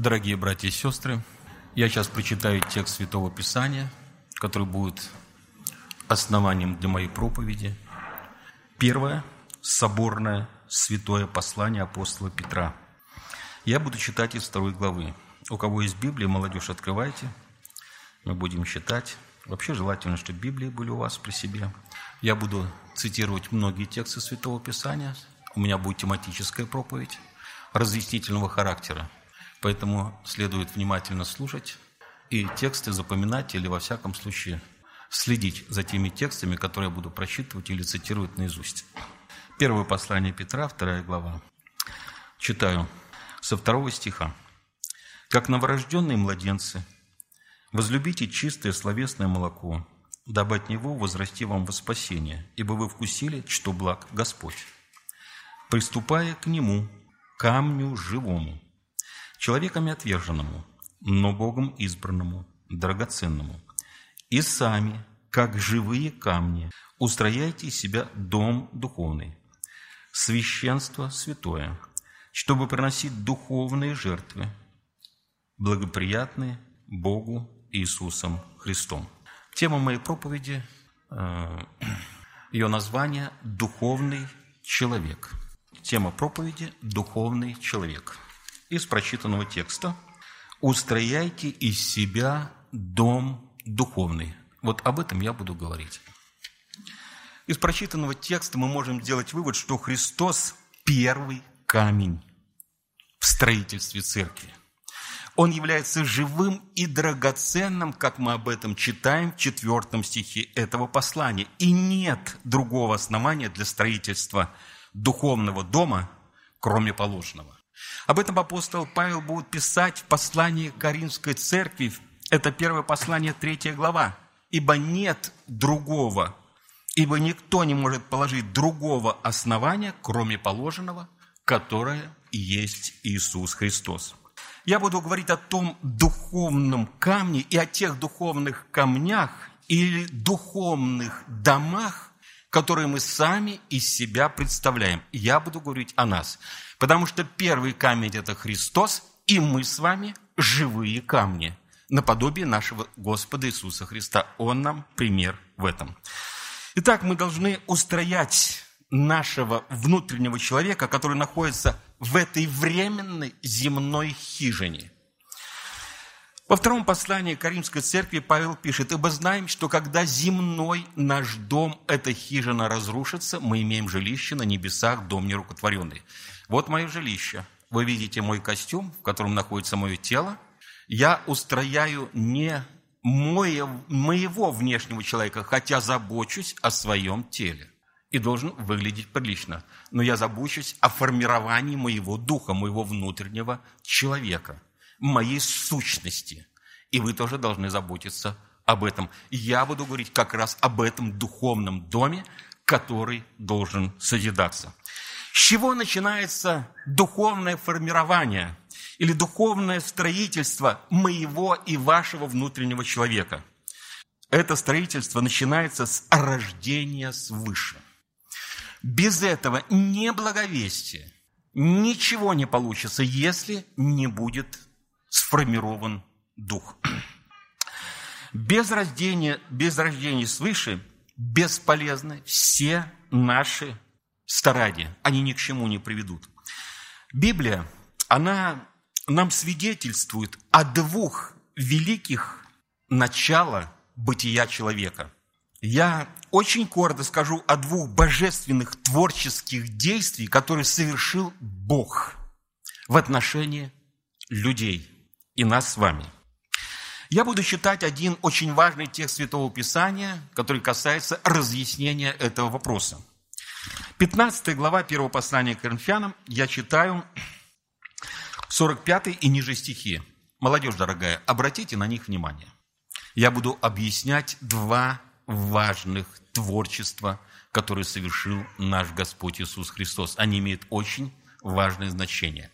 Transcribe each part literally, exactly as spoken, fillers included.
Дорогие братья и сестры, я сейчас прочитаю текст Святого Писания, который будет основанием для моей проповеди. Первое соборное святое послание апостола Петра. Я буду читать из второй главы. У кого есть Библия, молодежь, открывайте. Мы будем читать. Вообще желательно, чтобы Библии были у вас при себе. Я буду цитировать многие тексты Святого Писания. У меня будет тематическая проповедь разъяснительного характера. Поэтому следует внимательно слушать и тексты запоминать или, во всяком случае, следить за теми текстами, которые я буду прочитывать или цитировать наизусть. Первое послание Петра, вторая глава. Читаю со второго стиха. «Как новорожденные младенцы, возлюбите чистое словесное молоко, дабы от него возрасти вам во спасение, ибо вы вкусили, что благ Господь. Приступая к нему, камню живому, человеками отверженному, но Богом избранному, драгоценному, и сами, как живые камни, устрояйте из себя дом духовный, священство святое, чтобы приносить духовные жертвы, благоприятные Богу Иисусом Христом». Тема моей проповеди, ее название «Духовный человек». Тема проповеди «Духовный человек». Из прочитанного текста «Устрояйте из себя дом духовный». Вот об этом я буду говорить. Из прочитанного текста мы можем сделать вывод, что Христос – первый камень в строительстве церкви. Он является живым и драгоценным, как мы об этом читаем в четвертом стихе этого послания. И нет другого основания для строительства духовного дома, кроме положенного. Об этом апостол Павел будет писать в послании к Коринфской церкви. Это первое послание, третья глава. «Ибо нет другого, ибо никто не может положить другого основания, кроме положенного, которое есть Иисус Христос». Я буду говорить о том духовном камне и о тех духовных камнях или духовных домах, которые мы сами из себя представляем. Я буду говорить о нас, потому что первый камень – это Христос, и мы с вами живые камни, наподобие нашего Господа Иисуса Христа. Он нам пример в этом. Итак, мы должны устроять нашего внутреннего человека, который находится в этой временной земной хижине. Во втором послании к Коринфской церкви Павел пишет: «Ибо знаем, что когда земной наш дом, эта хижина, разрушится, мы имеем жилище на небесах, дом нерукотворенный». Вот мое жилище. Вы видите мой костюм, в котором находится мое тело. Я устрояю не мое, моего внешнего человека, хотя забочусь о своем теле и должен выглядеть прилично. Но я забочусь о формировании моего духа, моего внутреннего человека, моей сущности. И вы тоже должны заботиться об этом. Я буду говорить как раз об этом духовном доме, который должен созидаться. С чего начинается духовное формирование или духовное строительство моего и вашего внутреннего человека? Это строительство начинается с рождения свыше. Без этого не благовестие, ничего не получится, если не будет сформирован дух. Без рождения, без рождения свыше бесполезны все наши старания. Они ни к чему не приведут. Библия, она нам свидетельствует о двух великих началах бытия человека. Я очень коротко скажу о двух божественных творческих действиях, которые совершил Бог в отношении людей и нас с вами. Я буду читать один очень важный текст Святого Писания, который касается разъяснения этого вопроса. пятнадцатая глава первого послания к Коринфянам, я читаю сорок пятый и ниже стихи. Молодежь дорогая, обратите на них внимание. Я буду объяснять два важных творчества, которые совершил наш Господь Иисус Христос. Они имеют очень важное значение.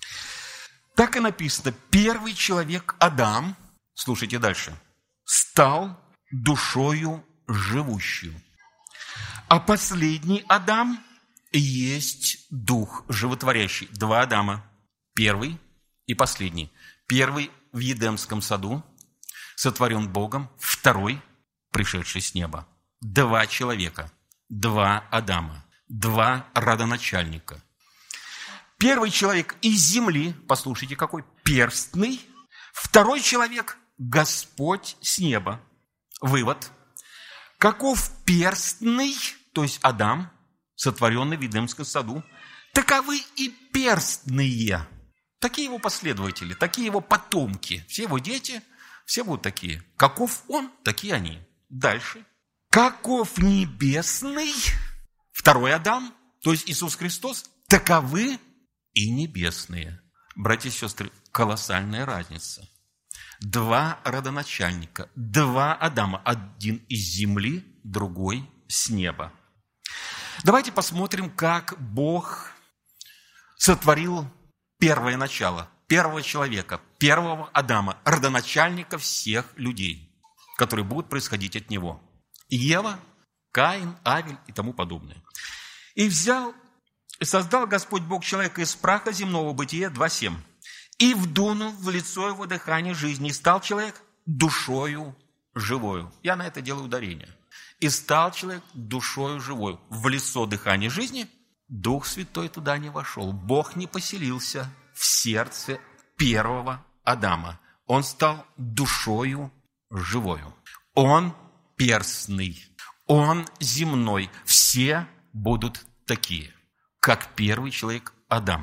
Так и написано: первый человек Адам, слушайте дальше, стал душою живущую, а последний Адам есть дух животворящий. Два Адама, первый и последний. Первый в Едемском саду, сотворен Богом, второй, пришедший с неба. Два человека, два Адама, два родоначальника. Первый человек из земли, послушайте, какой перстный. Второй человек – Господь с неба. Вывод. Каков перстный, то есть Адам, сотворенный в Едемском саду, таковы и перстные. Такие его последователи, такие его потомки. Все его дети, все будут такие. Каков он, такие они. Дальше. Каков небесный, второй Адам, то есть Иисус Христос, таковы и небесные. Братья и сестры, колоссальная разница. Два родоначальника, два Адама, один из земли, другой с неба. Давайте посмотрим, как Бог сотворил первое начало, первого человека, первого Адама, родоначальника всех людей, которые будут происходить от него. Ева, Каин, Авель и тому подобное. И взял, и создал Господь Бог человека из праха земного, Бытие два семь. И вдунул в лицо его дыхание жизни, и стал человек душою живою. Я на это делаю ударение. И стал человек душою живою. В лицо дыхания жизни Дух Святой туда не вошел. Бог не поселился в сердце первого Адама. Он стал душою живою. Он перстный, он земной. Все будут такие, как первый человек Адам.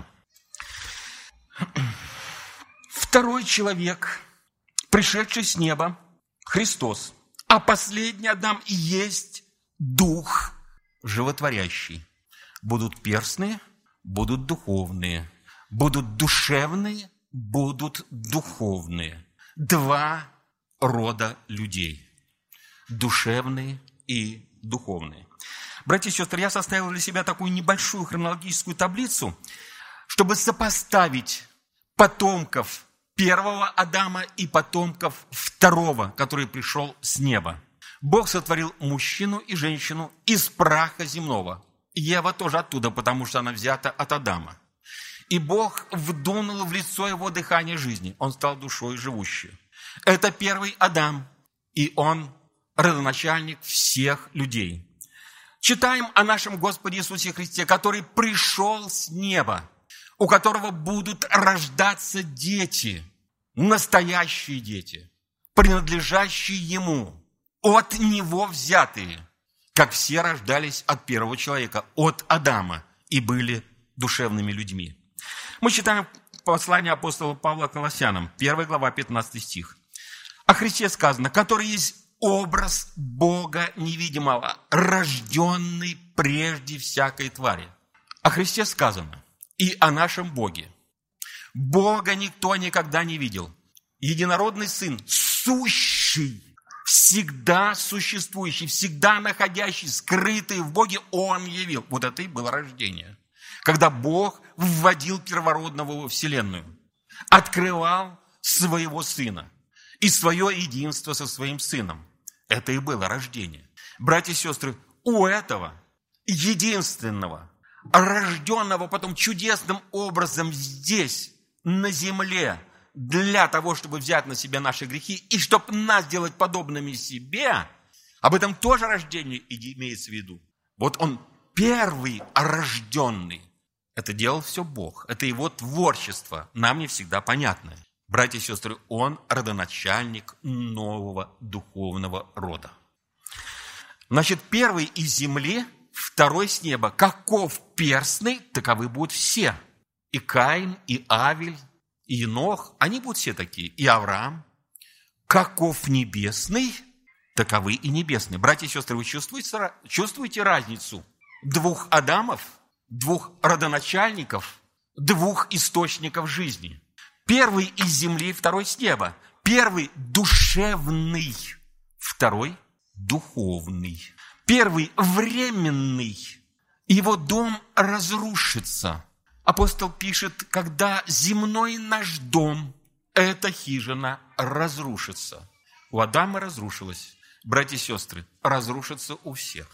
Второй человек, пришедший с неба, Христос. А последний Адам и есть Дух животворящий. Будут перстные, будут духовные. Будут душевные, будут духовные. Два рода людей. Душевные и духовные. Братья и сестры, я составил для себя такую небольшую хронологическую таблицу, чтобы сопоставить потомков первого Адама и потомков второго, который пришел с неба. Бог сотворил мужчину и женщину из праха земного. Ева тоже оттуда, потому что она взята от Адама. И Бог вдунул в лицо его дыхание жизни. Он стал душой живущей. Это первый Адам, и он родоначальник всех людей. Читаем о нашем Господе Иисусе Христе, который пришел с неба, у которого будут рождаться дети, настоящие дети, принадлежащие Ему, от Него взятые, как все рождались от первого человека, от Адама, и были душевными людьми. Мы читаем послание апостола Павла к Колоссянам, первая глава, пятнадцатый стих. О Христе сказано, который есть образ Бога невидимого, рожденный прежде всякой твари. О Христе сказано и о нашем Боге. Бога никто никогда не видел. Единородный Сын, сущий, всегда существующий, всегда находящий, скрытый в Боге, Он явил. Вот это и было рождение. Когда Бог вводил первородного во Вселенную, открывал своего Сына и свое единство со своим Сыном. Это и было рождение. Братья и сестры, у этого единственного, рожденного потом чудесным образом здесь, на земле, для того, чтобы взять на себя наши грехи и чтобы нас сделать подобными себе, об этом тоже рождение имеется в виду. Вот он первый рожденный. Это делал все Бог. Это его творчество, нам не всегда понятное. Братья и сестры, он родоначальник нового духовного рода. Значит, первый из земли, второй с неба. Каков перстный, таковы будут все. И Каин, и Авель, и Енох, они будут все такие. И Авраам. Каков небесный, таковы и небесные. Братья и сестры, вы чувствуете, чувствуете разницу двух Адамов, двух родоначальников, двух источников жизни? Первый из земли, второй с неба. Первый душевный, второй духовный. Первый временный. Его дом разрушится. Апостол пишет, когда земной наш дом, эта хижина, разрушится. У Адама разрушилась. Братья и сестры, разрушится у всех.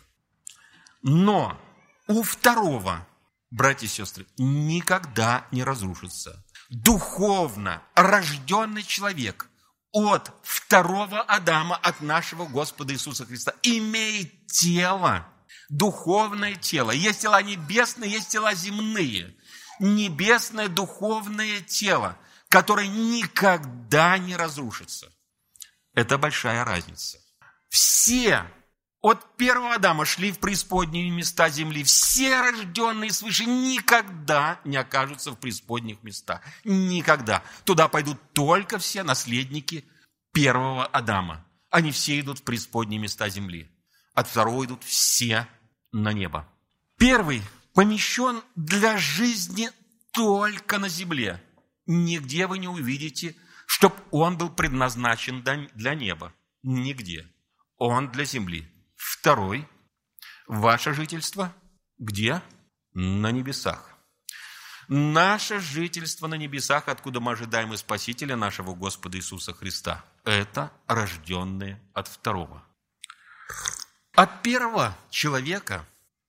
Но у второго, братья и сестры, никогда не разрушится. духовно рожденный человек от второго Адама, от нашего Господа Иисуса Христа, имеет тело, духовное тело. Есть тела небесные, есть тела земные. Небесное духовное тело, которое никогда не разрушится. Это большая разница. Все от первого Адама шли в преисподние места земли. Все рожденные свыше никогда не окажутся в преисподних местах. Никогда. Туда пойдут только все наследники первого Адама. Они все идут в преисподние места земли. От второго идут все на небо. Первый помещен для жизни только на земле. Нигде вы не увидите, чтобы он был предназначен для неба. Нигде. Он для земли. Второй. Ваше жительство где? На небесах. Наше жительство на небесах, откуда мы ожидаем и Спасителя нашего Господа Иисуса Христа, это рожденные от второго. От первого человека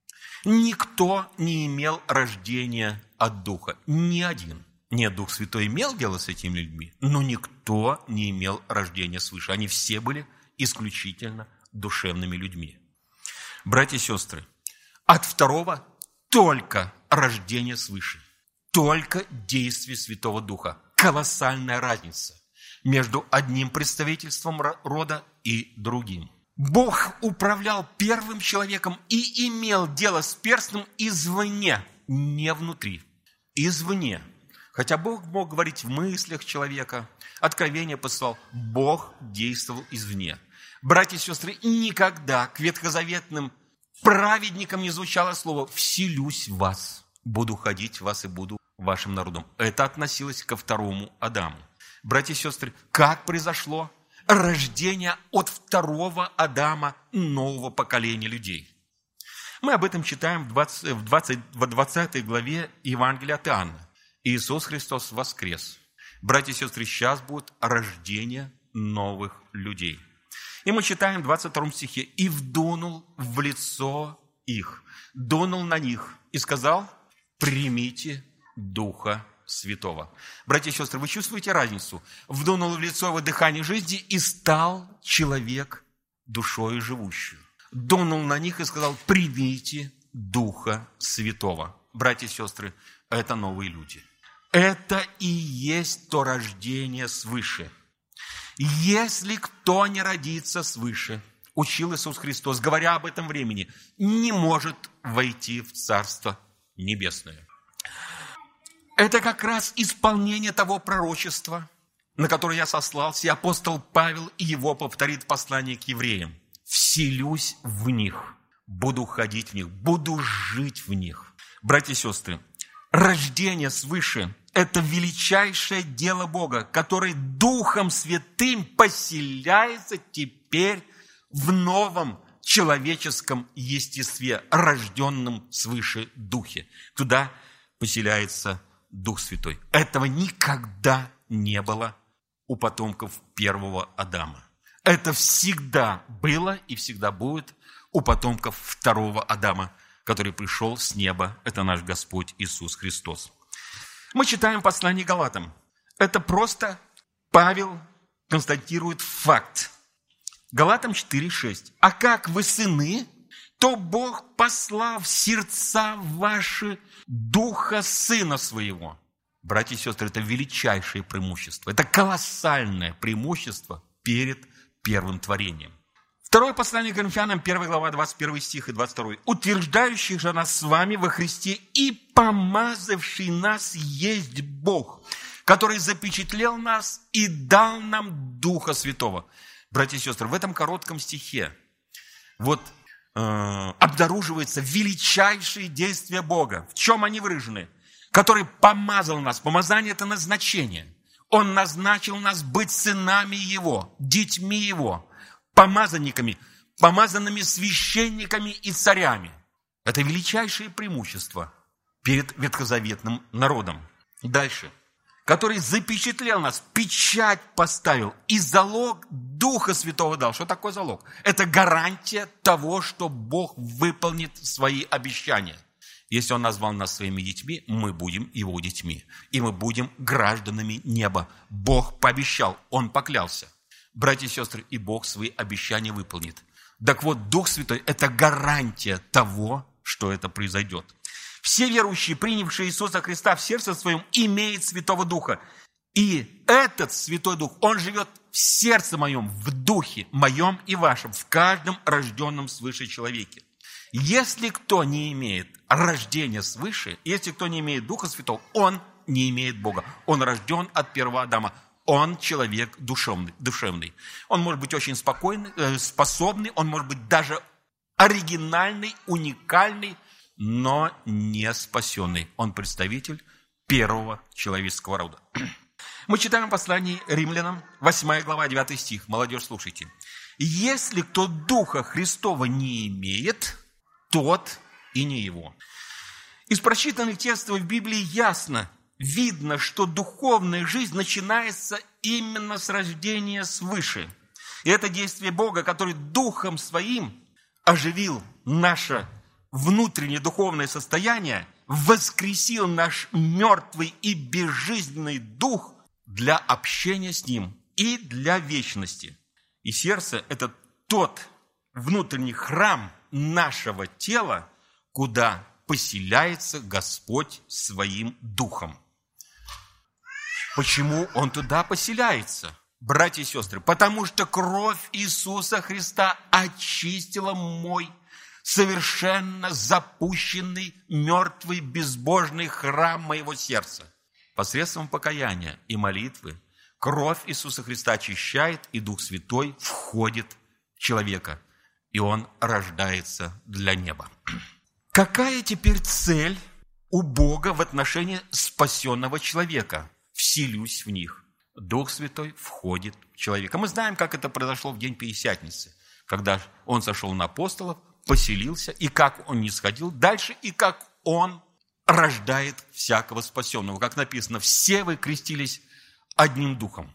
никто не имел рождения от Духа. Ни один. Нет, Дух Святой имел дело с этими людьми, но никто не имел рождения свыше. Они все были исключительно душевными людьми. Братья и сестры, от второго только рождение свыше. Только действие Святого Духа. Колоссальная разница между одним представительством рода и другим. Бог управлял первым человеком и имел дело с перстом извне, не внутри, извне. Хотя Бог мог говорить в мыслях человека, откровение посылал, Бог действовал извне. Братья и сестры, никогда к ветхозаветным праведникам не звучало слово «вселюсь в вас, буду ходить в вас и буду вашим народом». Это относилось ко второму Адаму. Братья и сестры, как произошло рождение от второго Адама нового поколения людей? Мы об этом читаем в, двадцать, в, двадцать, в двадцатой главе Евангелия от Иоанна. Иисус Христос воскрес. Братья и сестры, сейчас будет рождение новых людей. И мы читаем в двадцать втором стихе. «И вдунул в лицо их, дунул на них и сказал, примите Духа Святого». Братья и сестры, вы чувствуете разницу? Вдунул в лицо его дыхание жизни и стал человек душою живущую. Дунул на них и сказал, примите Духа Святого. Братья и сестры, это новые люди. Это и есть то рождение свыше. Если кто не родится свыше, учил Иисус Христос, говоря об этом времени, не может войти в Царство Небесное. Это как раз исполнение того пророчества, на которое я сослался, и апостол Павел и его повторит в послании к евреям. «Вселюсь в них, буду ходить в них, буду жить в них». Братья и сестры, рождение свыше – это величайшее дело Бога, который Духом Святым поселяется теперь в новом человеческом естестве, рожденном свыше Духе. Туда поселяется Дух Святой. Этого никогда не было у потомков первого Адама. Это всегда было и всегда будет у потомков второго Адама, который пришел с неба. Это наш Господь Иисус Христос. Мы читаем послание Галатам. Это просто Павел констатирует факт. Галатам четыре шесть. «А как вы сыны, то Бог послал в сердца ваши Духа Сына Своего». Братья и сестры, это величайшее преимущество. Это колоссальное преимущество перед первым творением. Второе послание к Коринфянам, первая глава, двадцать первый стих и двадцать второй. «Утверждающий же нас с вами во Христе и помазавший нас есть Бог, который запечатлел нас и дал нам Духа Святого». Братья и сестры, в этом коротком стихе вот э, обнаруживается величайшие действия Бога. В чем они выражены? Который помазал нас. Помазание – это назначение. Он назначил нас быть сынами Его, детьми Его, помазанниками, помазанными священниками и царями. Это величайшее преимущество перед ветхозаветным народом. Дальше. Который запечатлел нас, печать поставил и залог Духа Святого дал. Что такое залог? Это гарантия того, что Бог выполнит свои обещания. Если Он назвал нас своими детьми, мы будем Его детьми. И мы будем гражданами неба. Бог пообещал, Он поклялся. Братья и сестры, и Бог свои обещания выполнит. Так вот, Дух Святой – это гарантия того, что это произойдет. Все верующие, принявшие Иисуса Христа в сердце своем, имеют Святого Духа. И этот Святой Дух, Он живет в сердце моем, в духе моем и вашем, в каждом рожденном свыше человеке. Если кто не имеет рождения свыше, если кто не имеет Духа Святого, он не имеет Бога. Он рожден от первого Адама. Он человек душевный. душевный. Он может быть очень спокойный, э, способный, он может быть даже оригинальный, уникальный, но не спасенный. Он представитель первого человеческого рода. Мы читаем послание Римлянам, восьмая глава, девятый стих. Молодежь, слушайте. «Если кто Духа Христова не имеет, тот и не его». Из прочитанных текстов в Библии ясно видно, что духовная жизнь начинается именно с рождения свыше. И это действие Бога, который Духом Своим оживил наше внутреннее духовное состояние, воскресил наш мертвый и безжизненный дух для общения с Ним и для вечности. И сердце – это тот внутренний храм нашего тела, куда поселяется Господь Своим Духом. Почему Он туда поселяется, братья и сестры? Потому что кровь Иисуса Христа очистила мой совершенно запущенный, мертвый, безбожный храм моего сердца. Посредством покаяния и молитвы кровь Иисуса Христа очищает, и Дух Святой входит в человека, и он рождается для неба. Какая теперь цель у Бога в отношении спасенного человека? Вселюсь в них. Дух Святой входит в человека. Мы знаем, как это произошло в день Пятидесятницы, когда Он сошел на апостолов, поселился, и как Он не сходил дальше, и как Он рождает всякого спасенного. Как написано, все вы крестились одним духом,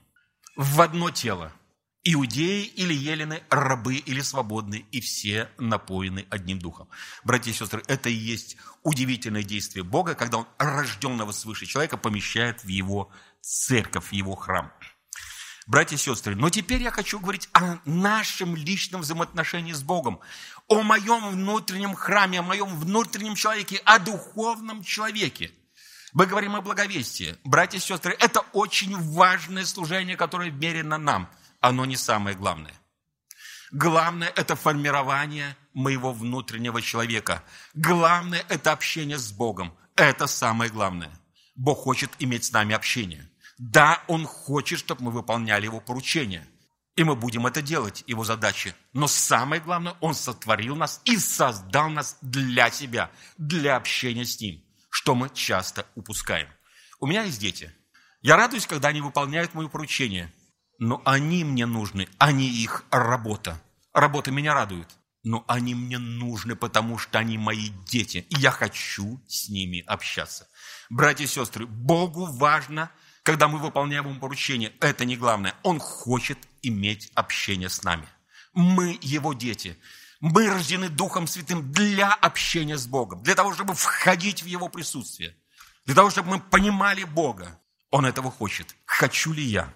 в одно тело. Иудеи или елены, рабы или свободные, и все напоены одним духом. Братья и сестры, это и есть удивительное действие Бога, когда Он рожденного свыше человека помещает в Его церковь, в Его храм. Братья и сестры, но теперь я хочу говорить о нашем личном взаимоотношении с Богом, о моем внутреннем храме, о моем внутреннем человеке, о духовном человеке. Мы говорим о благовестии. Братья и сестры, это очень важное служение, которое верено нам. Оно не самое главное. Главное – это формирование моего внутреннего человека. Главное – это общение с Богом. Это самое главное. Бог хочет иметь с нами общение. Да, Он хочет, чтобы мы выполняли Его поручения. И мы будем это делать, Его задачи. Но самое главное, Он сотворил нас и создал нас для себя, для общения с Ним, что мы часто упускаем. У меня есть дети. Я радуюсь, когда они выполняют мои поручения. Но они мне нужны, а не их работа. Работа меня радует. Но они мне нужны, потому что они мои дети. И я хочу с ними общаться. Братья и сестры, Богу важно, когда мы выполняем Ему поручение. Это не главное. Он хочет иметь общение с нами. Мы Его дети. Мы рождены Духом Святым для общения с Богом. Для того, чтобы входить в Его присутствие. Для того, чтобы мы понимали Бога. Он этого хочет. Хочу ли я?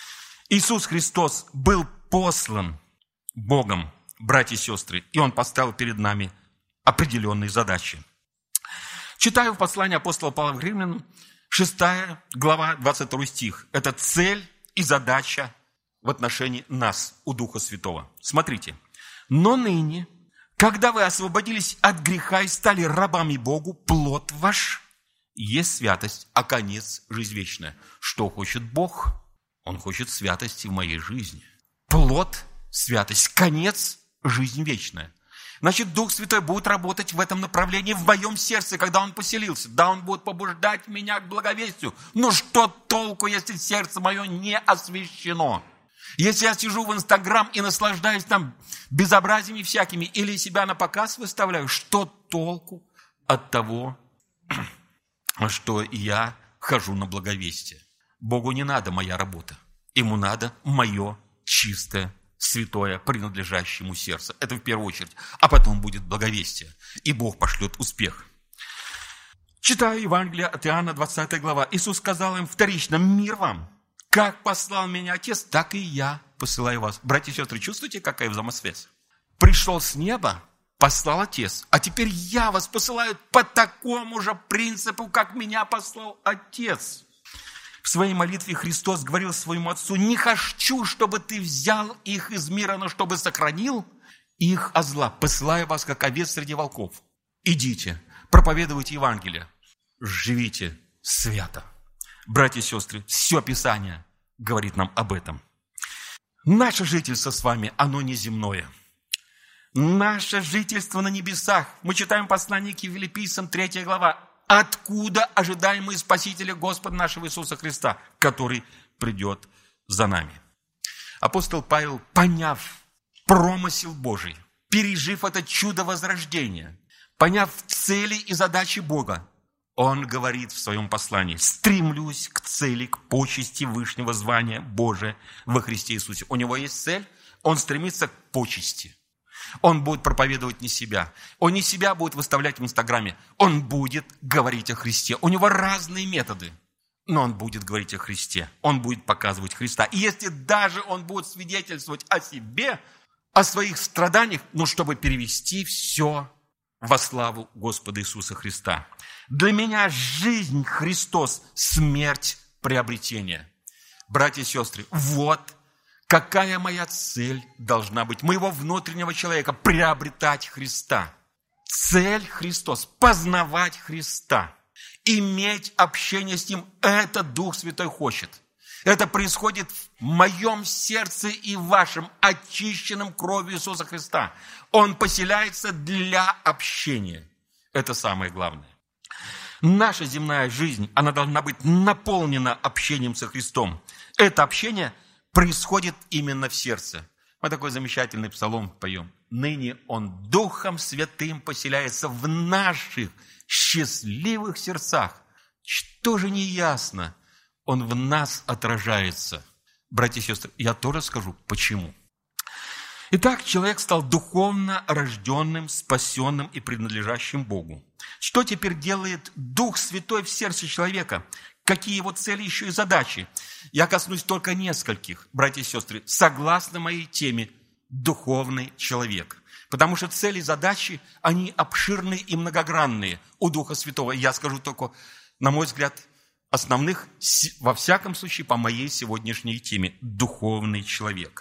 Иисус Христос был послан Богом, братья и сестры, и Он поставил перед нами определенные задачи. Читаю в послании апостола Павла к Римлянам, шестая глава, двадцать второй стих. Это цель и задача в отношении нас у Духа Святого. Смотрите. «Но ныне, когда вы освободились от греха и стали рабами Богу, плод ваш есть святость, а конец – жизнь вечная». Что хочет Бог? Он хочет святости в моей жизни. Плод – святость, конец – жизнь вечная. Значит, Дух Святой будет работать в этом направлении в моем сердце, когда Он поселился. Да, Он будет побуждать меня к благовестию. Но что толку, если сердце мое не освящено? Если я сижу в Инстаграм и наслаждаюсь там безобразиями всякими, или себя на показ выставляю, что толку от того, что я хожу на благовестие? Богу не надо моя работа. Ему надо мое чистое, святое, принадлежащее Ему сердце. Это в первую очередь. А потом будет благовестие. И Бог пошлет успех. Читаю Евангелие от Иоанна, двадцатая глава. Иисус сказал им вторично: «Мир вам! Как послал меня Отец, так и я посылаю вас». Братья и сестры, чувствуете, какая взаимосвязь? Пришел с неба, послал Отец, а теперь я вас посылаю по такому же принципу, как меня послал Отец. В своей молитве Христос говорил своему Отцу: «Не хочу, чтобы ты взял их из мира, но чтобы сохранил их от зла. Посылаю вас, как овец среди волков. Идите, проповедуйте Евангелие, живите свято». Братья и сестры, все Писание говорит нам об этом. Наше жительство с вами, оно не земное. Наше жительство на небесах. Мы читаем послание к Филиппийцам, третья глава. Откуда ожидаем мы Спасителя Господа нашего Иисуса Христа, который придет за нами? Апостол Павел, поняв промысел Божий, пережив это чудо возрождения, поняв цели и задачи Бога, он говорит в своем послании: «Стремлюсь к цели, к почести вышнего звания Божия во Христе Иисусе». У него есть цель, он стремится к почести. Он будет проповедовать не себя. Он не себя будет выставлять в Инстаграме. Он будет говорить о Христе. У него разные методы, но он будет говорить о Христе. Он будет показывать Христа. И если даже он будет свидетельствовать о себе, о своих страданиях, ну, чтобы перевести все во славу Господа Иисуса Христа. Для меня жизнь Христос, смерть приобретение. Братья и сестры, вот какая моя цель должна быть моего внутреннего человека: приобретать Христа. Цель Христос, познавать Христа, иметь общение с Ним. Это Дух Святой хочет. Это происходит в моем сердце и в вашем, очищенном кровью Иисуса Христа. Он поселяется для общения. Это самое главное. Наша земная жизнь, она должна быть наполнена общением со Христом. Это общение происходит именно в сердце. Мы такой замечательный псалом поем. «Ныне Он Духом Святым поселяется в наших счастливых сердцах». Что же не ясно? Он в нас отражается. Братья и сестры, я тоже скажу, почему. Итак, человек стал духовно рожденным, спасенным и принадлежащим Богу. Что теперь делает Дух Святой в сердце человека? Какие его цели еще и задачи? Я коснусь только нескольких, братья и сестры, согласно моей теме «Духовный человек». Потому что цели и задачи, они обширные и многогранные у Духа Святого. Я скажу только, на мой взгляд, основных, во всяком случае, по моей сегодняшней теме «Духовный человек».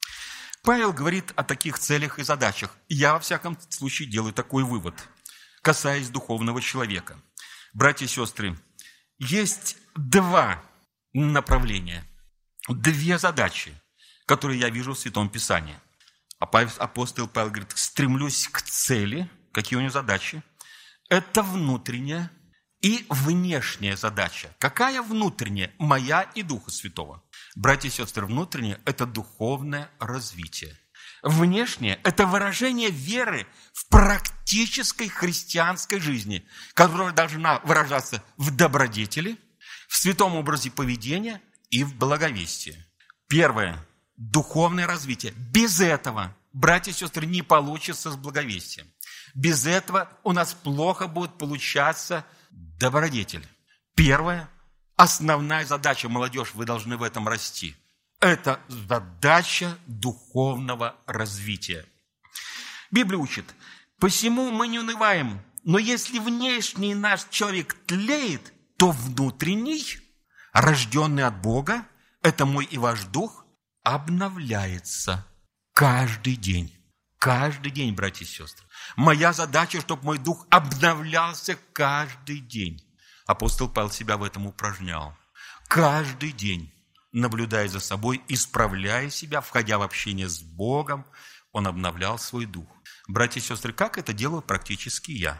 Павел говорит о таких целях и задачах. Я, во всяком случае, делаю такой вывод, касаясь духовного человека. Братья и сестры, есть два направления, две задачи, которые я вижу в Святом Писании. Апостол Павел говорит: стремлюсь к цели. Какие у него задачи? Это внутренняя и внешняя задача. Какая внутренняя? Моя и Духа Святого. Братья и сестры, внутреннее – это духовное развитие. Внешнее – это выражение веры в практической христианской жизни, которая должна выражаться в добродетели, в святом образе поведения и в благовестии. Первое – духовное развитие. Без этого, братья и сестры, не получится с благовестием. Без этого у нас плохо будет получаться добродетель. Первое, основная задача, молодежь, вы должны в этом расти. Это задача духовного развития. Библия учит: посему мы не унываем, но если внешний наш человек тлеет, то внутренний, рожденный от Бога, это мой и ваш дух, обновляется каждый день. Каждый день, братья и сестры. Моя задача, чтобы мой дух обновлялся каждый день. Апостол Павел себя в этом упражнял. Каждый день, наблюдая за собой, исправляя себя, входя в общение с Богом, он обновлял свой дух. Братья и сестры, как это делаю практически я?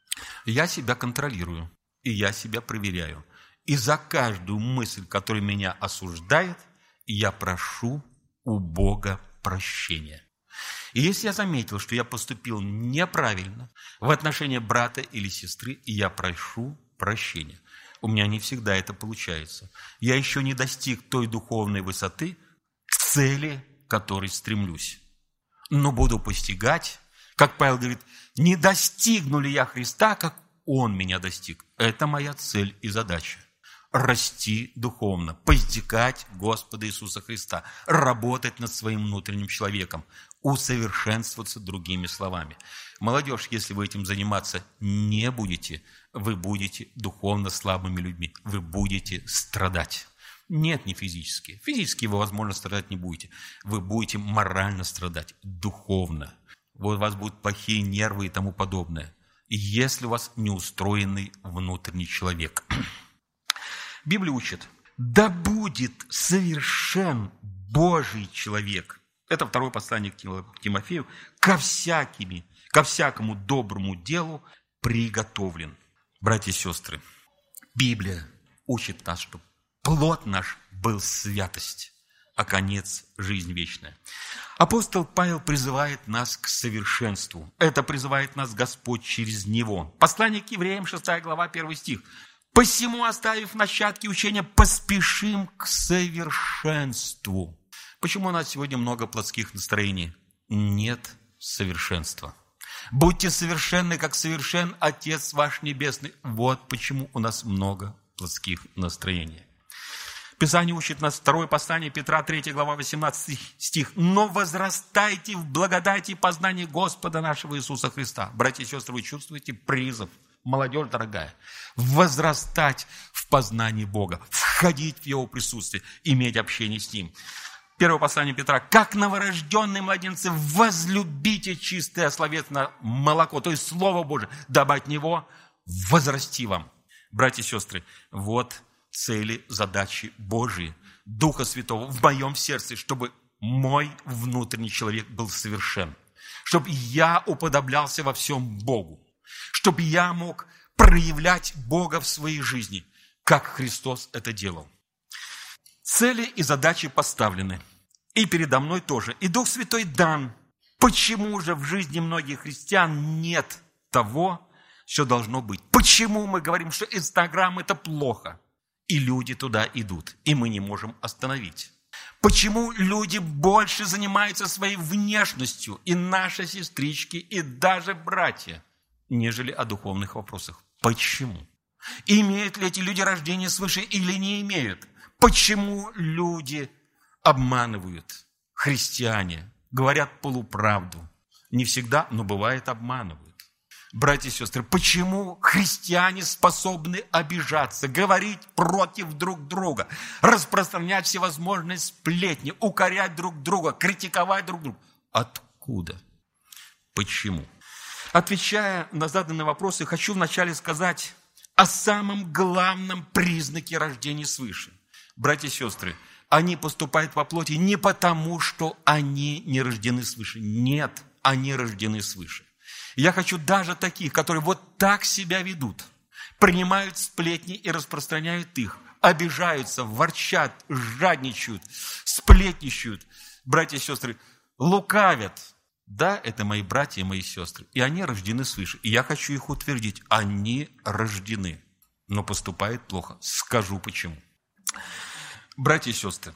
Я себя контролирую, и я себя проверяю. И за каждую мысль, которая меня осуждает, я прошу у Бога прощения. И если я заметил, что я поступил неправильно в отношении брата или сестры, я прошу прощения. У меня не всегда это получается. Я еще не достиг той духовной высоты, к цели, к которой стремлюсь. Но буду постигать, как Павел говорит, не достигну ли я Христа, как Он меня достиг. Это моя цель и задача. Расти духовно, постигать Господа Иисуса Христа, работать над своим внутренним человеком, усовершенствоваться, другими словами. Молодежь, если вы этим заниматься не будете, вы будете духовно слабыми людьми, вы будете страдать. Нет, не физически. Физически вы, возможно, страдать не будете. Вы будете морально страдать, духовно. Вот у вас будут плохие нервы и тому подобное, если у вас неустроенный внутренний человек. Библия учит: да будет совершен Божий человек. Это второе послание к Тимофею. Ко всякими, ко всякому доброму делу приготовлен. Братья и сестры, Библия учит нас, что плод наш был святость, а конец – жизнь вечная. Апостол Павел призывает нас к совершенству. Это призывает нас Господь через него. Послание к евреям, шестая глава, первый стих. «Посему, оставив начатки учения, поспешим к совершенству». Почему у нас сегодня много плотских настроений? Нет совершенства. «Будьте совершенны, как совершен Отец ваш Небесный». Вот почему у нас много плотских настроений. Писание учит нас, второе послание Петра, третья глава, восемнадцатый стих. «Но возрастайте в благодати и познании Господа нашего Иисуса Христа». Братья и сестры, вы чувствуете призыв? Молодежь дорогая, возрастать в познании Бога, входить в Его присутствие, иметь общение с Ним. Первое послание Петра. «Как новорожденные младенцы, возлюбите чистое словесное молоко», то есть Слово Божие, дабы от него возрасти вам. Братья и сестры, вот цели, задачи Божьи, Духа Святого в моем сердце, чтобы мой внутренний человек был совершен, чтобы я уподоблялся во всем Богу, чтобы я мог проявлять Бога в своей жизни, как Христос это делал. Цели и задачи поставлены. И передо мной тоже. И Дух Святой дан. Почему же в жизни многих христиан нет того, что должно быть? Почему мы говорим, что Инстаграм – это плохо? И люди туда идут, и мы не можем остановить. Почему люди больше занимаются своей внешностью, и наши сестрички, и даже братья, нежели о духовных вопросах? Почему? Имеют ли эти люди рождение свыше или не имеют? Почему люди обманывают? Христиане говорят полуправду. Не всегда, но бывает обманывают. Братья и сестры, почему христиане способны обижаться, говорить против друг друга, распространять всевозможные сплетни, укорять друг друга, критиковать друг друга? Откуда? Почему? Отвечая на заданные вопросы, хочу вначале сказать о самом главном признаке рождения свыше. Братья и сестры, они поступают во плоти не потому, что они не рождены свыше. Нет, они рождены свыше. Я хочу даже таких, которые вот так себя ведут, принимают сплетни и распространяют их, обижаются, ворчат, жадничают, сплетничают. Братья и сестры, лукавят. Да, это мои братья и мои сестры, и они рождены свыше. И я хочу их утвердить. Они рождены, но поступают плохо. Скажу почему. Братья и сестры,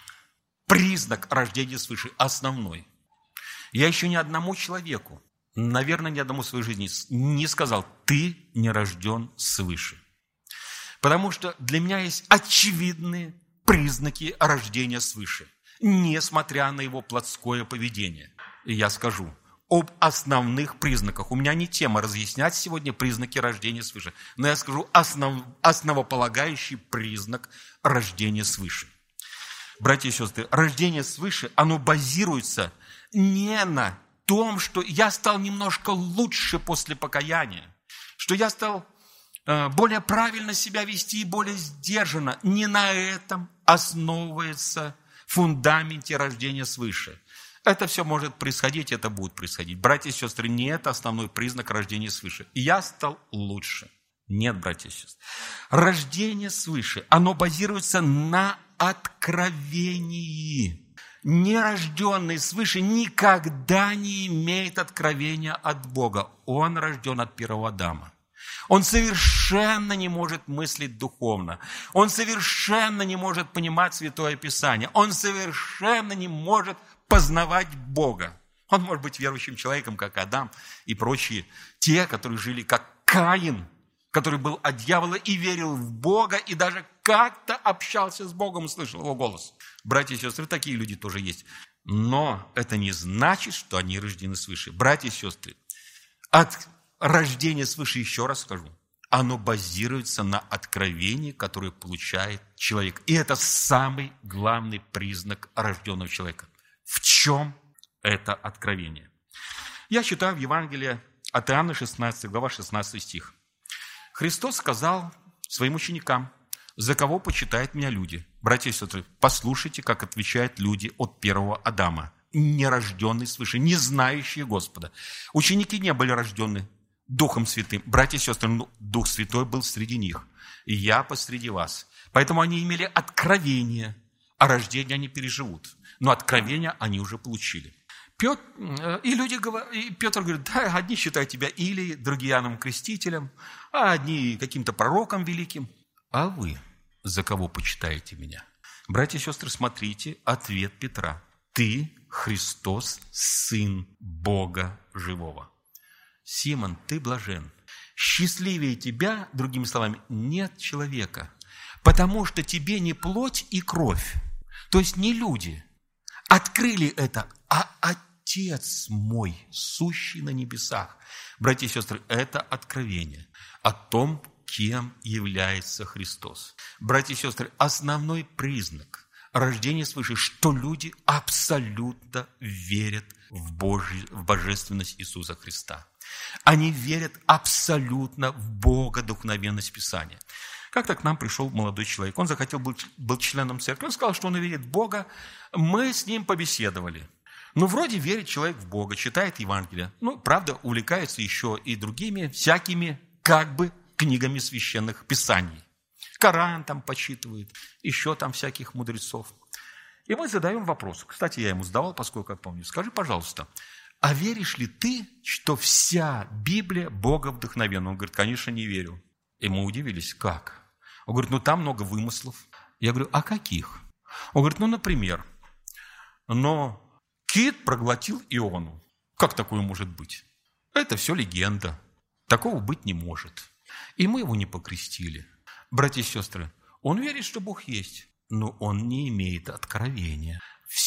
признак рождения свыше основной. Я еще ни одному человеку, наверное, ни одному в своей жизни не сказал: ты не рожден свыше. Потому что для меня есть очевидные признаки рождения свыше, несмотря на его плотское поведение. И я скажу об основных признаках. У меня не тема разъяснять сегодня признаки рождения свыше, но я скажу основ, основополагающий признак рождения свыше. Братья и сестры, рождение свыше, оно базируется не на том, что я стал немножко лучше после покаяния, что я стал э, более правильно себя вести и более сдержанно. Не на этом основывается фундаменте рождения свыше. Это все может происходить, это будет происходить. Братья и сестры, не это основной признак рождения свыше. Я стал лучше. Нет, братья и сестры. Рождение свыше, оно базируется на откровении. Нерожденный свыше никогда не имеет откровения от Бога. Он рожден от первого Адама. Он совершенно не может мыслить духовно. Он совершенно не может понимать Святое Писание. Он совершенно не может познавать Бога. Он может быть верующим человеком, как Адам и прочие, те, которые жили как Каин, который был от дьявола и верил в Бога, и даже как-то общался с Богом, слышал его голос. Братья и сестры, такие люди тоже есть. Но это не значит, что они рождены свыше. Братья и сестры, от рождения свыше, еще раз скажу, оно базируется на откровении, которое получает человек. И это самый главный признак рожденного человека. В чем это откровение? Я читаю в Евангелии от Иоанна, шестнадцатая глава, шестнадцатый стих. Христос сказал своим ученикам: «За кого почитают меня люди?» Братья и сестры, послушайте, как отвечают люди от первого Адама, нерожденные свыше, не знающие Господа. Ученики не были рождены Духом Святым. Братья и сестры, ну, Дух Святой был среди них, и я посреди вас. Поэтому они имели откровение, а рождение они переживут. Но откровение они уже получили. Петр, и люди, и Петр говорит: да, одни считают тебя Илией, другие Иоанном Крестителем, а одни каким-то пророком великим. А вы за кого почитаете меня? Братья и сестры, смотрите ответ Петра. Ты Христос, Сын Бога Живого. Симон, ты блажен. Счастливее тебя, другими словами, нет человека, потому что тебе не плоть и кровь, то есть не люди, открыли это, а Отец мой, сущий на небесах. Братья и сестры, это откровение о том, кем является Христос. Братья и сестры, основной признак рождения свыше, что люди абсолютно верят в, Божий, в божественность Иисуса Христа. Они верят абсолютно в богодухновенность Писания. Как-то к нам пришел молодой человек. Он захотел быть, быть членом церкви. Он сказал, что он верит в Бога. Мы с ним побеседовали. Ну, вроде верит человек в Бога, читает Евангелие. Ну, правда, увлекается еще и другими всякими как бы книгами священных писаний. Коран там почитывает, еще там всяких мудрецов. И мы задаем вопрос. Кстати, я ему задавал, поскольку я помню. Скажи, пожалуйста, а веришь ли ты, что вся Библия Бога вдохновенна? Он говорит: конечно, не верю. И мы удивились, как? Он говорит: ну там много вымыслов. Я говорю: а каких? Он говорит: ну, например, но кит проглотил Иону. Как такое может быть? Это все легенда. Такого быть не может. И мы его не покрестили. Братья и сестры, он верит, что Бог есть, но он не имеет откровения.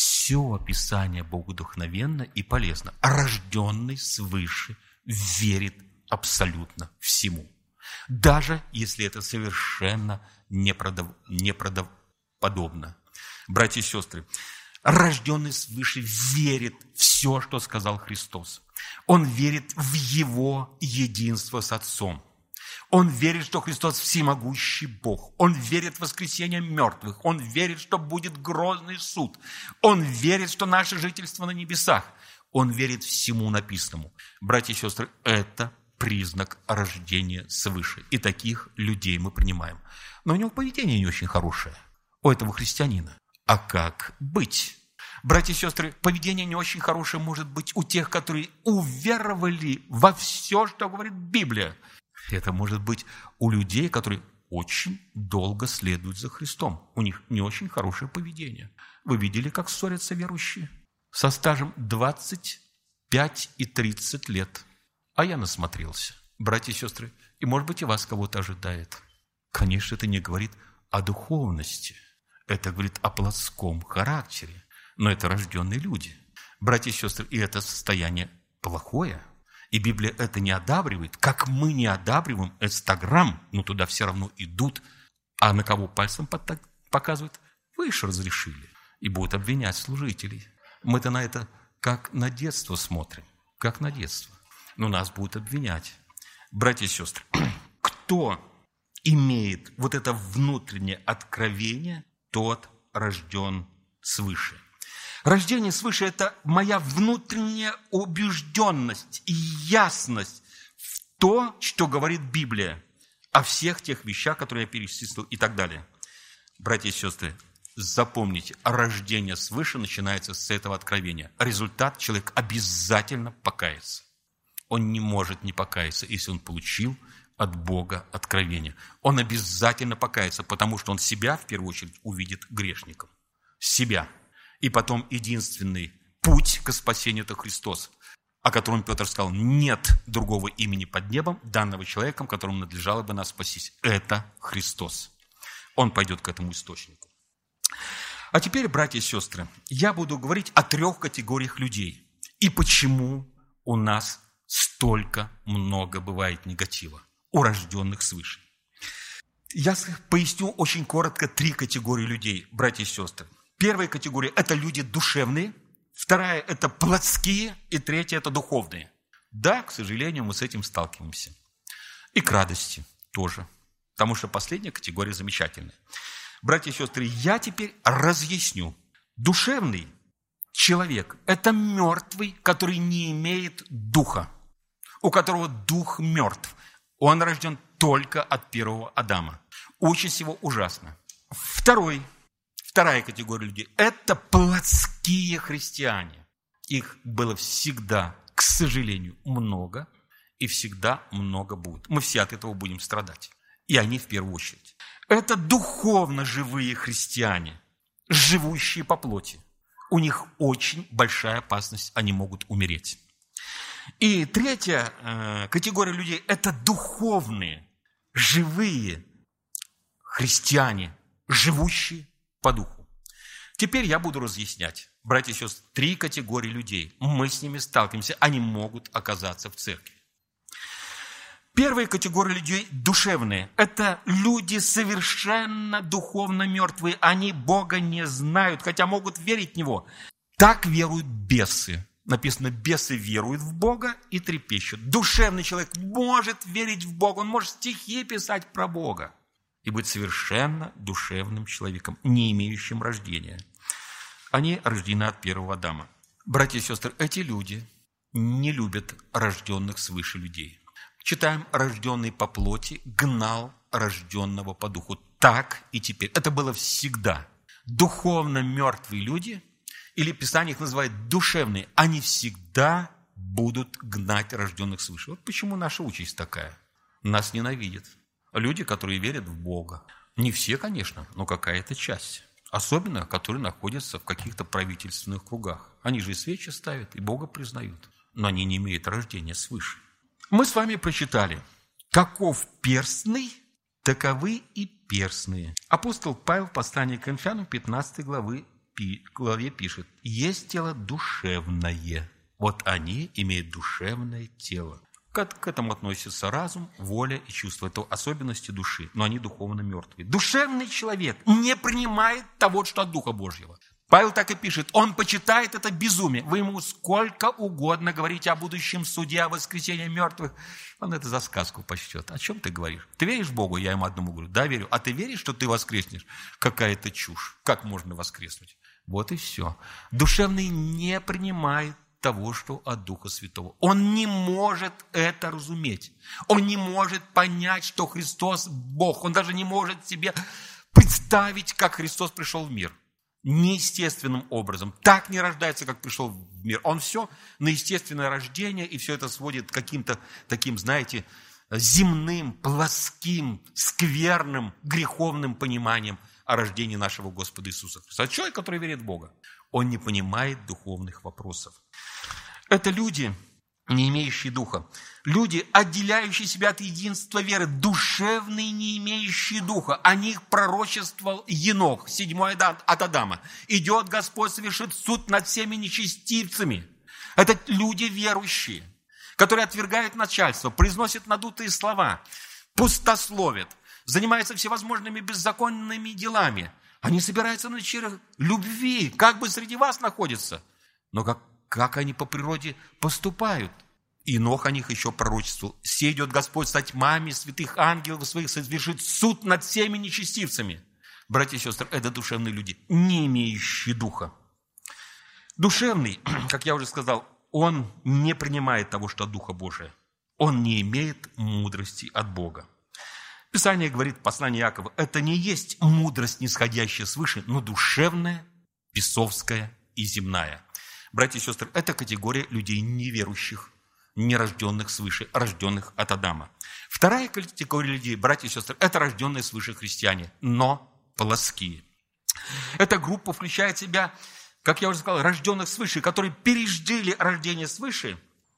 Все Писание богодухновенно и полезно. Рожденный свыше верит абсолютно всему. Даже если это совершенно неправдов... неправдоподобно. Братья и сестры, рожденный свыше верит в все, что сказал Христос. Он верит в Его единство с Отцом. Он верит, что Христос всемогущий Бог. Он верит в воскресение мертвых. Он верит, что будет грозный суд. Он верит, что наше жительство на небесах. Он верит всему написанному. Братья и сестры, это признак рождения свыше. И таких людей мы принимаем. Но у него поведение не очень хорошее, у этого христианина. А как быть? Братья и сестры, поведение не очень хорошее может быть у тех, которые уверовали во все, что говорит Библия. Это может быть у людей, которые очень долго следуют за Христом. У них не очень хорошее поведение. Вы видели, как ссорятся верующие? Со стажем двадцать пять и тридцать лет. А я насмотрелся. Братья и сестры, и, может быть, и вас кого-то ожидает. Конечно, это не говорит о духовности. Это говорит о плотском характере. Но это рожденные люди. Братья и сестры, и это состояние плохое. И Библия это не одабривает, как мы не одабриваем Инстаграм, но туда все равно идут. А на кого пальцем показывают? Вы же разрешили. И будут обвинять служителей. Мы-то на это как на детство смотрим, как на детство. Но нас будут обвинять. Братья и сестры, кто имеет вот это внутреннее откровение, тот рожден свыше. Рождение свыше – это моя внутренняя убежденность и ясность в то, что говорит Библия, о всех тех вещах, которые я перечислил и так далее. Братья и сестры, запомните, рождение свыше начинается с этого откровения. Результат – человек обязательно покается. Он не может не покаяться, если он получил от Бога откровение. Он обязательно покается, потому что он себя, в первую очередь, увидит грешником. Себя. И потом единственный путь к спасению – это Христос. о котором Петр сказал: нет другого имени под небом, данного человеком, которому надлежало бы нас спастись. Это Христос. Он пойдет к этому источнику. А теперь, братья и сестры, я буду говорить о трех категориях людей. И почему у нас столько много бывает негатива у рожденных свыше. Я поясню очень коротко три категории людей, братья и сестры. Первая категория – это люди душевные, вторая – это плотские, и третья – это духовные. Да, к сожалению, мы с этим сталкиваемся. И к радости тоже, потому что последняя категория замечательная. Братья и сестры, я теперь разъясню. Душевный человек – это мертвый, который не имеет духа, у которого дух мертв. Он рожден только от первого Адама. Участь его ужасна. Второй, вторая категория людей – это плотские христиане. Их было всегда, к сожалению, много, и всегда много будет. Мы все от этого будем страдать. И они в первую очередь. Это духовно живые христиане, живущие по плоти. У них очень большая опасность, они могут умереть. И третья э, категория людей – это духовные, живые христиане, живущие по духу. Теперь я буду разъяснять, братья и сестры, три категории людей. Мы с ними сталкиваемся, они могут оказаться в церкви. Первая категория людей душевные. Это люди совершенно духовно мертвые. Они Бога не знают, хотя могут верить в Него. Так веруют бесы. Написано, бесы веруют в Бога и трепещут. Душевный человек может верить в Бога, он может стихи писать про Бога и быть совершенно душевным человеком, не имеющим рождения. Они рождены от первого Адама. Братья и сестры, эти люди не любят рожденных свыше людей. Читаем: рожденный по плоти гнал рожденного по духу. Так и теперь. Это было всегда. Духовно мертвые люди, или Писание их называет душевные, они всегда будут гнать рожденных свыше. Вот почему наша участь такая. Нас ненавидят. Люди, которые верят в Бога. Не все, конечно, но какая-то часть. Особенно, которые находятся в каких-то правительственных кругах. Они же и свечи ставят, и Бога признают. Но они не имеют рождения свыше. Мы с вами прочитали: каков перстный, таковы и перстные. Апостол Павел в послании к Коринфянам пятнадцатой главы, главе пишет: есть тело душевное. Вот они имеют душевное тело. К, к этому относятся разум, воля и чувство. Это особенности души, но они духовно мертвые. Душевный человек не принимает того, что от Духа Божьего. Павел так и пишет: он почитает это безумие. Вы ему сколько угодно говорите о будущем суде, о воскресении мертвых. Он это за сказку почтет. О чем ты говоришь? Ты веришь в Бога? Я ему одному говорю: да, верю. А ты веришь, что ты воскреснешь? Какая-то чушь. Как можно воскреснуть? Вот и все. Душевный не принимает того, что от Духа Святого. Он не может это разуметь. Он не может понять, что Христос Бог. Он даже не может себе представить, как Христос пришел в мир. Неестественным образом. Так не рождается, как пришел в мир. Он все на естественное рождение, и все это сводит к каким-то таким, знаете, земным, плоским, скверным, греховным пониманием о рождении нашего Господа Иисуса Христа. А человек, который верит в Бога, он не понимает духовных вопросов. Это люди, не имеющие духа. Люди, отделяющие себя от единства веры, душевные, не имеющие духа. О них пророчествовал Енох, седьмой от Адама. Идет Господь, совершит суд над всеми нечестивцами. Это люди верующие, которые отвергают начальство, произносят надутые слова, пустословят, занимаются всевозможными беззаконными делами. Они собираются на вечерах любви, как бы среди вас находятся. Но как, как они по природе поступают? Енох о них еще пророчествовал: «Се идет Господь со тьмами святых ангелов своих, совершит суд над всеми нечестивцами». Братья и сестры, это душевные люди, не имеющие духа. Душевный, как я уже сказал, он не принимает того, что от Духа Божия. Он не имеет мудрости от Бога. Писание говорит в послании Иакова: это не есть мудрость, нисходящая свыше, но душевная, бесовская и земная. Братья и сестры, это категория людей неверующих, нерожденных свыше, рожденных от Адама. Вторая категория людей, братья и сестры, это рожденные свыше христиане, но плоские. Эта группа включает в себя, как я уже сказал, рожденных свыше, которые пережили рождение свыше,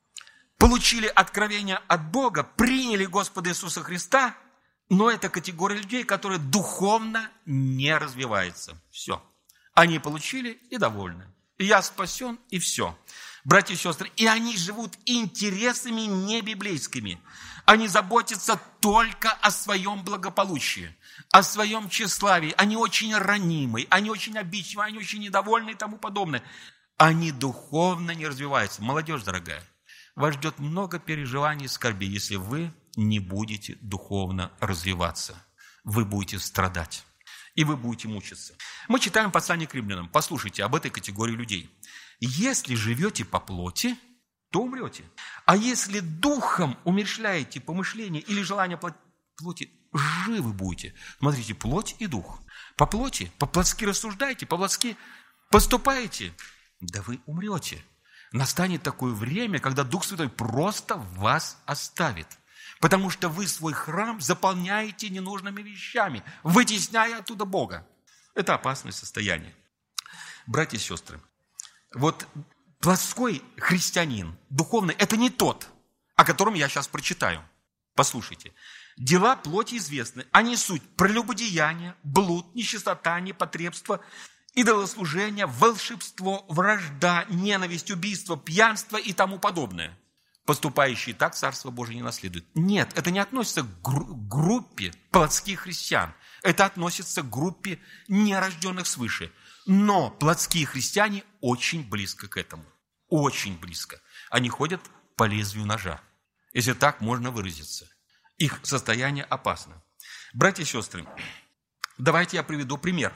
получили откровение от Бога, приняли Господа Иисуса Христа, но это категория людей, которые духовно не развиваются. Все. Они получили и довольны. И я спасен, и все. Братья и сестры, и они живут интересами не библейскими. Они заботятся только о своем благополучии, о своем тщеславии. Они очень ранимы, они очень обидчивы, они очень недовольны и тому подобное. Они духовно не развиваются. Молодежь дорогая, вас ждет много переживаний и скорби, если вы не будете духовно развиваться. Вы будете страдать, и вы будете мучиться. Мы читаем послание к римлянам. Послушайте об этой категории людей. Если живете по плоти, то умрете. А если духом умерщвляете помышления или желания плоти, живы будете. Смотрите, плоть и дух. По плоти, по-плотски рассуждаете, по-плотски поступаете, да вы умрете. Настанет такое время, когда Дух Святой просто вас оставит. Потому что вы свой храм заполняете ненужными вещами, вытесняя оттуда Бога. Это опасное состояние. Братья и сестры, вот плотской христианин, духовный, это не тот, о котором я сейчас прочитаю. Послушайте. Дела плоти известны. Они суть прелюбодеяние, блуд, нечистота, непотребство, идолослужение, волшебство, вражда, ненависть, убийство, пьянство и тому подобное. Поступающие так Царство Божие не наследуют. Нет, это не относится к группе плотских христиан. Это относится к группе нерожденных свыше. Но плотские христиане очень близко к этому. Очень близко. Они ходят по лезвию ножа, если так можно выразиться. Их состояние опасно. Братья и сестры, давайте я приведу пример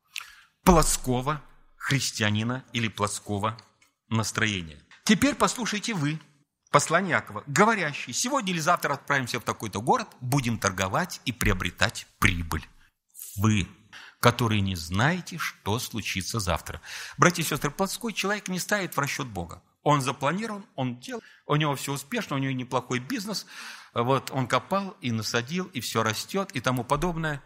плотского христианина или плотского настроения. Теперь послушайте вы, послание Иакова, говорящий: сегодня или завтра отправимся в такой-то город, будем торговать и приобретать прибыль. Вы, которые не знаете, что случится завтра. Братья и сестры, плотской человек не ставит в расчет Бога. Он запланирован, он делал, у него все успешно, у него неплохой бизнес. Вот он копал и насадил, и все растет, и тому подобное.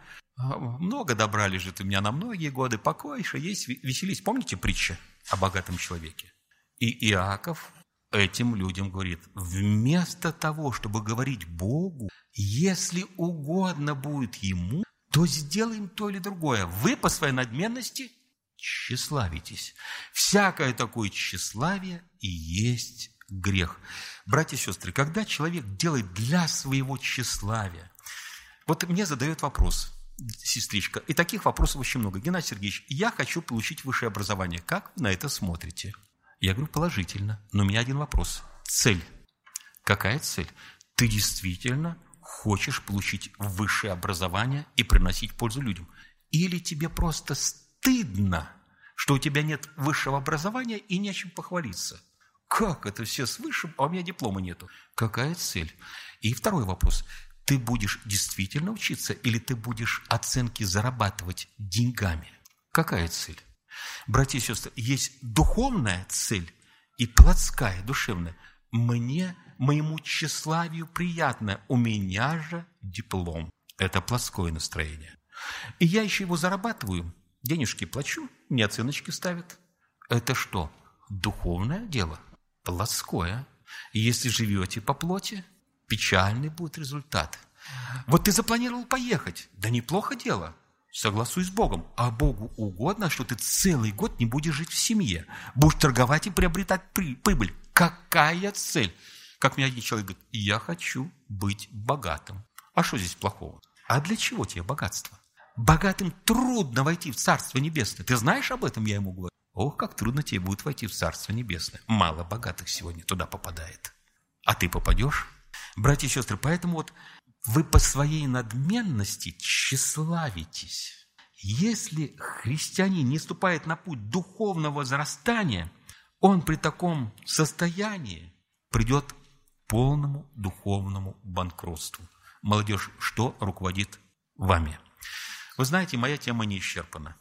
Много добра лежит у меня на многие годы. Покойся, есть, веселись. Помните притчу о богатом человеке? И Иаков этим людям говорит: вместо того, чтобы говорить Богу, если угодно будет Ему, то сделаем то или другое. Вы по своей надменности тщеславитесь. Всякое такое тщеславие и есть грех. Братья и сестры, когда человек делает для своего тщеславия, вот мне задает вопрос сестричка, и таких вопросов очень много: Геннадий Сергеевич, я хочу получить высшее образование. Как вы на это смотрите? Я говорю: положительно. Но у меня один вопрос. Цель. Какая цель? Ты действительно хочешь получить высшее образование и приносить пользу людям? Или тебе просто стыдно, что у тебя нет высшего образования и не о чем похвалиться? Как это все с высшим, а у меня диплома нету? Какая цель? И второй вопрос. Ты будешь действительно учиться или ты будешь оценки зарабатывать деньгами? Какая цель? Братья и сестры, есть духовная цель и плотская, душевная. Мне, моему тщеславию приятно, у меня же диплом. Это плотское настроение. И я еще его зарабатываю, денежки плачу, мне оценочки ставят. Это что? Духовное дело, плотское. И если живете по плоти, печальный будет результат. Вот ты запланировал поехать, да неплохо дело. Согласуй с Богом. А Богу угодно, что ты целый год не будешь жить в семье. Будешь торговать и приобретать прибыль. Какая цель? Как мне один человек говорит: я хочу быть богатым. А что здесь плохого? А для чего тебе богатство? Богатым трудно войти в Царство Небесное. Ты знаешь об этом, я ему говорю? Ох, как трудно тебе будет войти в Царство Небесное. Мало богатых сегодня туда попадает. А ты попадешь? Братья и сестры, поэтому вот вы по своей надменности тщеславитесь. Если христианин не ступает на путь духовного возрастания, он при таком состоянии придет к полному духовному банкротству. Молодежь, что руководит вами? Вы знаете, моя тема не исчерпана.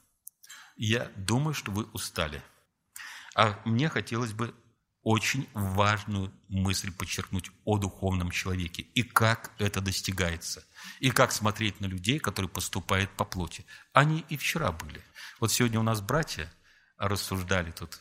Я думаю, что вы устали. А мне хотелось бы очень важную мысль подчеркнуть о духовном человеке и как это достигается, и как смотреть на людей, которые поступают по плоти. Они и вчера были. Вот сегодня у нас братья рассуждали тут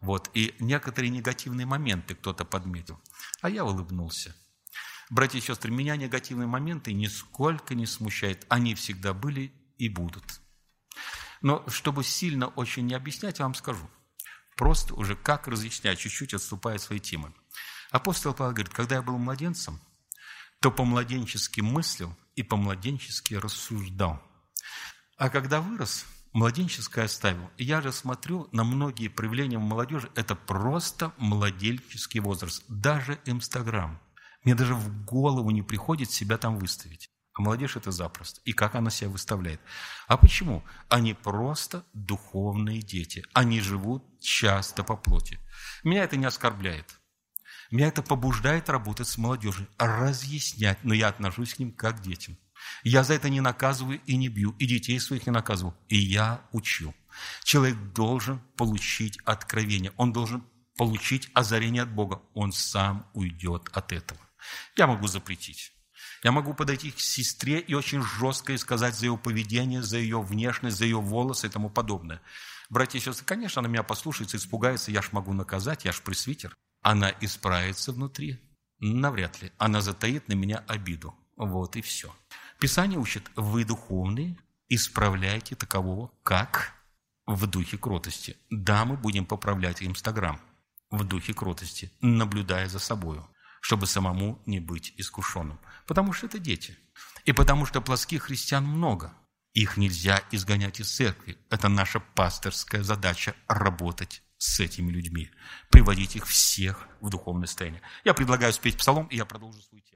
Вот, и некоторые негативные моменты кто-то подметил, а я улыбнулся. Братья и сестры, меня негативные моменты нисколько не смущают. Они всегда были и будут. Но чтобы сильно очень не объяснять, я вам скажу. Просто уже как разъяснять, чуть-чуть отступая от своей темы. Апостол Павел говорит, когда я был младенцем, то по-младенчески мыслил и по-младенчески рассуждал. А когда вырос, младенческое оставил. И я же смотрю на многие проявления в молодежи, это просто младенческий возраст. Даже Инстаграм. Мне даже в голову не приходит себя там выставить. А молодежь это запросто. И как она себя выставляет. А почему? Они просто духовные дети. Они живут часто по плоти. Меня это не оскорбляет. Меня это побуждает работать с молодежью, разъяснять, но я отношусь к ним как к детям. Я за это не наказываю и не бью, и детей своих не наказываю, и я учу. Человек должен получить откровение, он должен получить озарение от Бога, он сам уйдет от этого. Я могу запретить. Я могу подойти к сестре и очень жестко сказать за ее поведение, за ее внешность, за ее волосы и тому подобное. Братья и сестры, конечно, она меня послушается, испугается, я ж могу наказать, я ж пресвитер. Она исправится внутри? Навряд ли. Она затаит на меня обиду. Вот и все. Писание учит, вы духовные, исправляйте такового, как в духе кротости. Да, мы будем поправлять Инстаграм в духе кротости, наблюдая за собою, чтобы самому не быть искушенным. Потому что это дети. И потому что плоских христиан много. Их нельзя изгонять из церкви. Это наша пасторская задача – работать с этими людьми, приводить их всех в духовное состояние. Я предлагаю спеть псалом, и я продолжу свою тему.